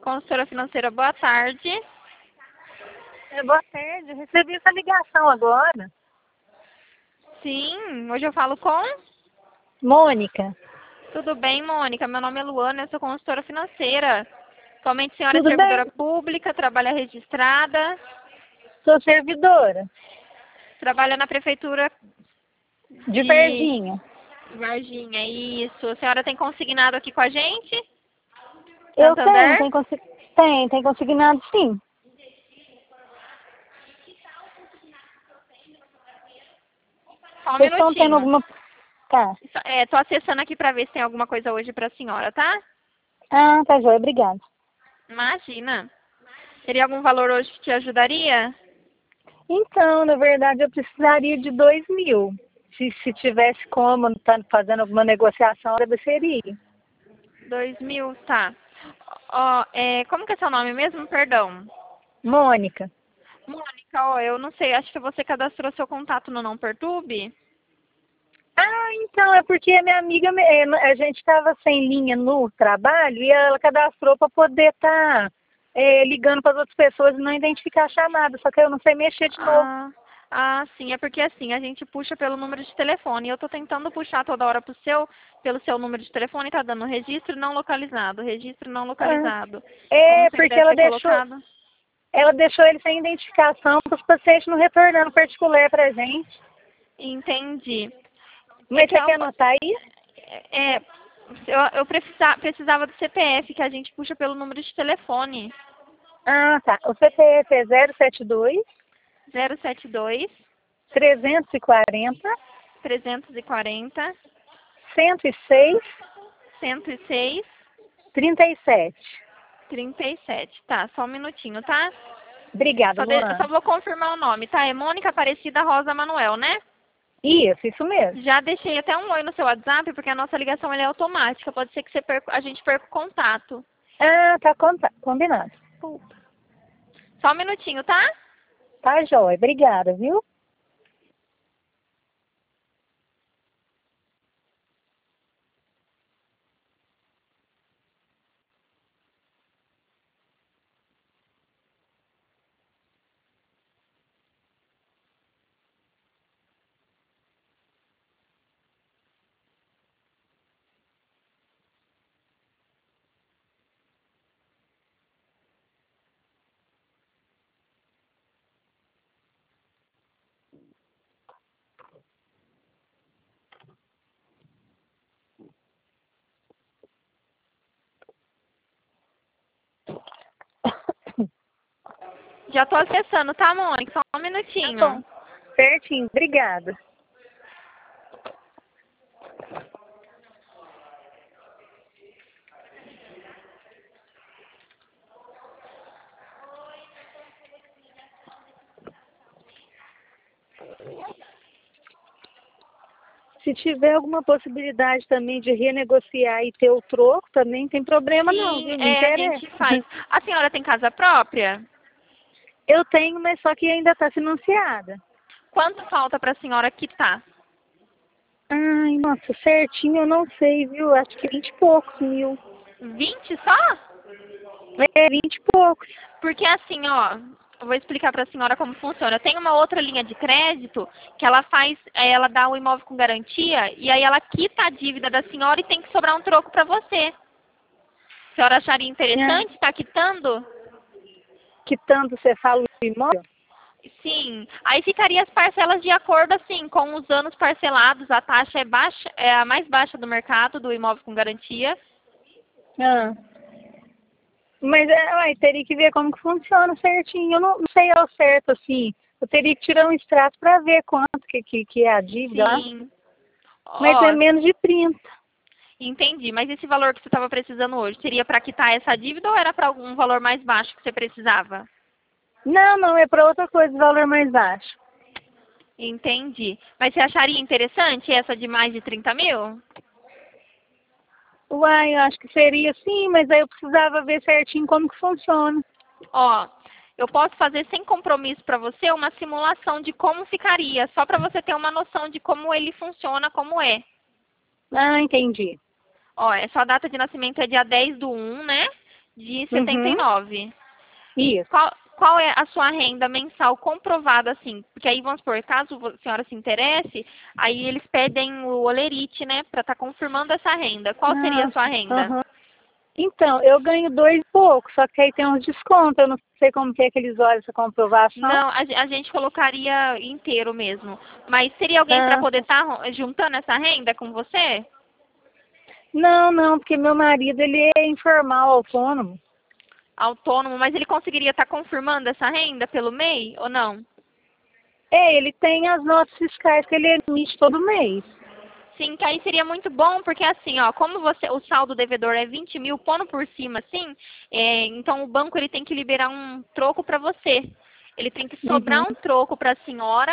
consultora financeira, boa tarde. Boa tarde, eu recebi essa ligação agora. Sim, hoje eu falo com... Mônica. Tudo bem, Mônica? Meu nome é Luana, eu sou consultora financeira. Atualmente a senhora é Tudo servidora bem? pública, trabalha registrada, Sou servidora trabalha na prefeitura de de Varginha. Varginha, isso. A senhora tem consignado aqui com a gente? Eu tenho, Santander? tem consignado sim. Só um Vocês estão tendo minutinho. alguma... Tá. Tô acessando aqui para ver se tem alguma coisa hoje para a senhora, tá? Ah, tá joia, obrigada. Imagina. Teria algum valor hoje que te ajudaria? Então, na verdade, eu precisaria de 2.000. Se tivesse como, tá fazendo alguma negociação, eu agradeceria. 2.000, tá. Ó, como que é seu nome mesmo? Perdão. Mônica. Mônica, ó, eu não sei, acho que você cadastrou seu contato no Não Perturbe? Ah, então, é porque a minha amiga, a gente estava sem linha no trabalho e ela cadastrou para poder estar ligando para as outras pessoas e não identificar a chamada, só que eu não sei mexer de novo. Sim, é porque assim, a gente puxa pelo número de telefone. E eu tô tentando puxar toda hora pelo seu número de telefone, tá dando registro não localizado, registro não Ah, localizado. Como é, você porque deve ter colocado? ela deixou ele sem identificação para os pacientes não retornando particular para a gente. Entendi. É Mas que você quer anotar aí? é, eu precisava do CPF, que a gente puxa pelo número de telefone. Ah, tá. O CPF é 072 072 340 340 106 106 37. 37. Tá, só um minutinho, tá? Obrigada, Só Luana. vou confirmar o nome, tá? É Mônica Aparecida Rosa Manuel, né? Isso mesmo. Já deixei até um oi no seu WhatsApp, porque a nossa ligação ela é automática. Pode ser que a gente perca o contato. Ah, tá combinado. Só um minutinho, tá? Tá, joia. Obrigada, viu? Já tô acessando, tá, Mônica? Só um Tá minutinho. bom. Certinho. Obrigada. Se tiver alguma possibilidade também de renegociar e ter o troco, também não tem problema não, Sim, viu? Me a gente interessa. faz. A senhora tem casa própria? Eu tenho, mas só que ainda está financiada. Quanto falta pra senhora quitar? Ai, nossa, certinho eu não sei, viu? Acho que 20 e poucos mil. 20 só? É, 20 e poucos. Porque assim, ó, eu vou explicar para a senhora como funciona. Tem uma outra linha de crédito que ela faz, ela dá o imóvel com garantia e aí ela quita a dívida da senhora e tem que sobrar um troco para você. A senhora acharia É. interessante estar quitando? Que tanto você fala do imóvel? Sim. Aí ficaria as parcelas de acordo assim, com os anos parcelados, a taxa é baixa, é a mais baixa do mercado do imóvel com garantia. Ah. Mas teria que ver como que funciona certinho. Eu não sei ao certo, assim. Eu teria que tirar um extrato para ver quanto que é a dívida lá. Sim. Mas é Ó, menos de 30. entendi. Mas esse valor que você estava precisando hoje, seria para quitar essa dívida ou era para algum valor mais baixo que você precisava? Não, é para outra coisa, valor mais baixo. Entendi. Mas você acharia interessante essa de mais de 30 mil? Uai, eu acho que seria sim, mas aí eu precisava ver certinho como que funciona. Ó, eu posso fazer sem compromisso para você uma simulação de como ficaria, só para você ter uma noção de como ele funciona, como é. Ah, entendi. Ó, sua data de nascimento é dia 10/1, né? de 79. Isso. Qual é a sua renda mensal comprovada, assim? Porque aí, vamos supor, caso a senhora se interesse, aí eles pedem o olerite, né, para estar confirmando essa renda. Qual seria a sua renda? Aham. Então, eu ganho 2 e pouco, só que aí tem uns descontos. Eu não sei como que é que eles olham essa comprovação. Não, a gente colocaria inteiro mesmo. Mas seria alguém para poder estar juntando essa renda com você? Não, porque meu marido, ele é informal, autônomo. Autônomo, mas ele conseguiria estar confirmando essa renda pelo MEI ou não? Ele tem as notas fiscais que ele emite todo mês. Sim, que aí seria muito bom, porque assim, ó, como o saldo devedor é 20 mil, pondo por cima assim, então o banco ele tem que liberar um troco para você. Ele tem que sobrar um troco para a senhora,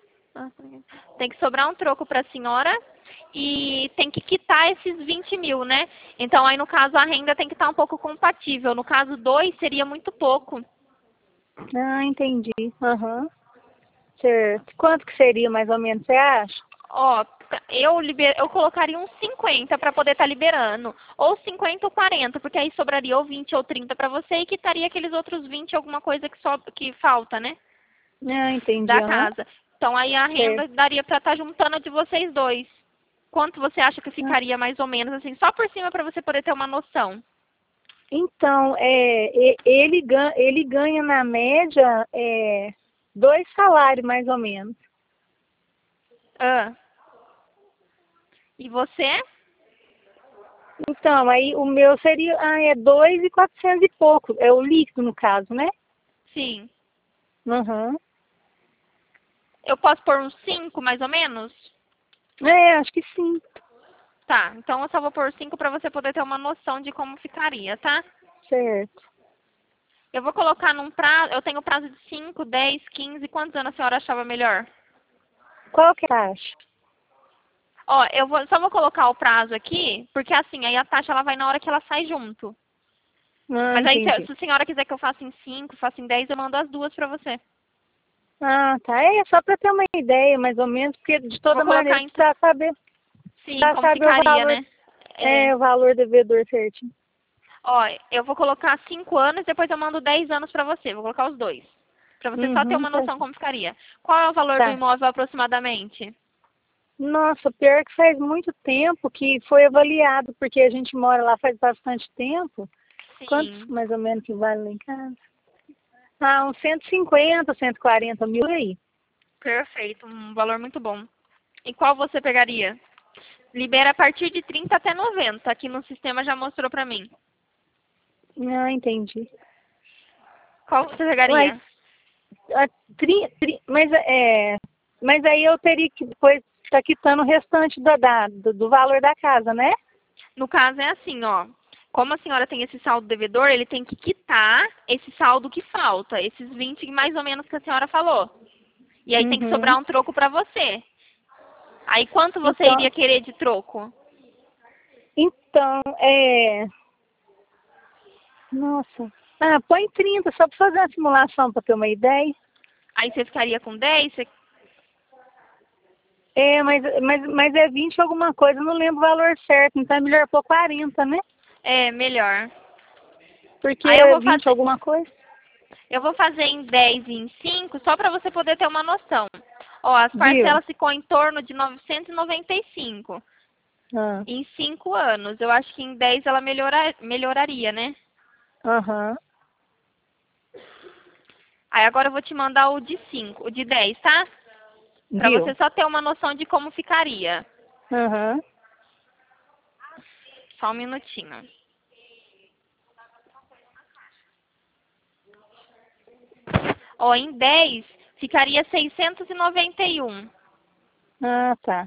e tem que quitar esses 20 mil, né? Então aí no caso a renda tem que estar um pouco compatível. No caso 2 seria muito pouco. Ah, entendi. Certo. Quanto que seria mais ou menos, você acha? Ó, eu colocaria uns 50 para poder estar liberando. Ou 50 ou 40, porque aí sobraria ou 20 ou 30 para você e quitaria aqueles outros 20, alguma coisa que falta, né? Ah, entendi. Da casa. Então aí a renda daria para estar juntando a de vocês dois. Quanto você acha que ficaria mais ou menos, assim, só por cima para você poder ter uma noção? Então, ele ganha na média 2 salários, mais ou menos. Ah. E você? Então, aí o meu seria 2.400 e pouco. É o líquido, no caso, né? Sim. Uhum. Eu posso pôr uns 5, mais ou menos? Acho que sim. Tá, então eu só vou pôr 5 para você poder ter uma noção de como ficaria, tá? Certo. Eu vou colocar num prazo, eu tenho prazo de 5, 10, 15, quantos anos a senhora achava melhor? Qual que é a taxa? Ó, só vou colocar o prazo aqui, porque assim, aí a taxa ela vai na hora que ela sai junto. Mas aí Entendi. se a senhora quiser que eu faça em 5, faça em 10, eu mando as duas para você. Tá. Só para ter uma ideia, mais ou menos, porque de toda maneira precisa saber. Sim, Pra como saber ficaria, o valor, né? o valor devedor certinho. Ó, eu vou colocar 5 anos, depois eu mando 10 anos pra você. Vou colocar os dois. Pra você só ter uma noção como ficaria. Qual é o valor do imóvel aproximadamente? Nossa, pior que faz muito tempo que foi avaliado, porque a gente mora lá faz bastante tempo. Sim. Quantos mais ou menos que vale lá em casa? Uns 150, 140 mil aí. Perfeito, um valor muito bom. E qual você pegaria? Libera a partir de 30 até 90. Aqui no sistema já mostrou pra mim. Entendi. Qual você pegaria? Mas aí eu teria que depois estar quitando o restante do valor da casa, né? No caso é assim, ó. Como a senhora tem esse saldo devedor, ele tem que quitar esse saldo que falta, esses 20 mais ou menos que a senhora falou. E aí tem que sobrar um troco pra você. Aí quanto você iria querer de troco? Então, Nossa. Põe 30, só para fazer uma simulação, para ter uma ideia. Aí você ficaria com 10? Mas é 20 alguma coisa, eu não lembro o valor certo, então é melhor pôr 40, né? É, melhor. Porque aí eu vou 20 alguma coisa. Eu vou fazer em 10 e em 5, só para você poder ter uma noção. Ó, as parcelas ficam em torno de 995. Em 5 anos. Eu acho que em 10 ela melhoraria, né? Aí agora eu vou te mandar o de 5, o de 10, tá? Pra você só ter uma noção de como ficaria. Só um minutinho. Ó, em 10 ficaria 691. Tá.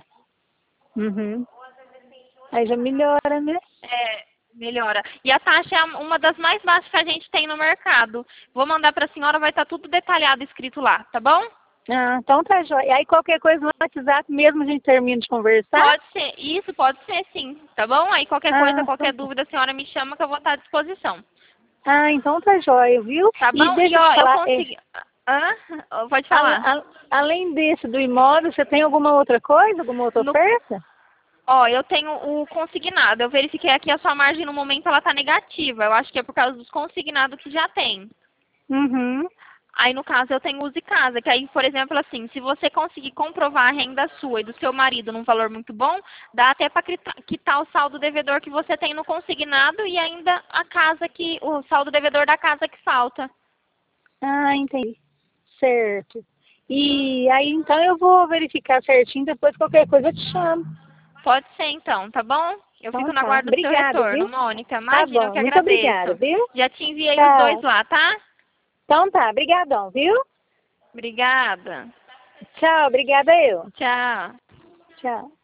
Aí já melhora, né? Melhora. E a taxa é uma das mais baixas que a gente tem no mercado. Vou mandar para a senhora, vai estar tudo detalhado escrito lá, tá bom? Então tá jóia. E aí qualquer coisa no WhatsApp mesmo a gente termina de conversar? Pode ser, isso pode ser sim, tá bom? Aí qualquer coisa, qualquer dúvida, a senhora me chama que eu vou estar à disposição. Então tá jóia, viu? Tá bom? E ó, eu consegui... Pode falar. Além desse do imóvel, você tem alguma outra coisa, alguma outra oferta? Ó, eu tenho o consignado. Eu verifiquei aqui a sua margem no momento, ela tá negativa. Eu acho que é por causa dos consignados que já tem. Uhum. Aí, no caso, eu tenho Use Casa, que aí, por exemplo, assim, se você conseguir comprovar a renda sua e do seu marido num valor muito bom, dá até para quitar o saldo devedor que você tem no consignado e ainda o saldo devedor da casa que falta. Ah, entendi. Certo. E aí, então, eu vou verificar certinho, depois qualquer coisa eu te chamo. Pode ser, então, tá bom? Eu Então fico no tá. aguardo do seu Obrigada, retorno, viu? Mônica. Tá Imagina, eu bom. que Muito obrigada, agradeço. viu? Já te enviei os dois Tchau. lá, tá? Então tá, brigadão, viu? Obrigada. Tchau, obrigada eu. Tchau. Tchau.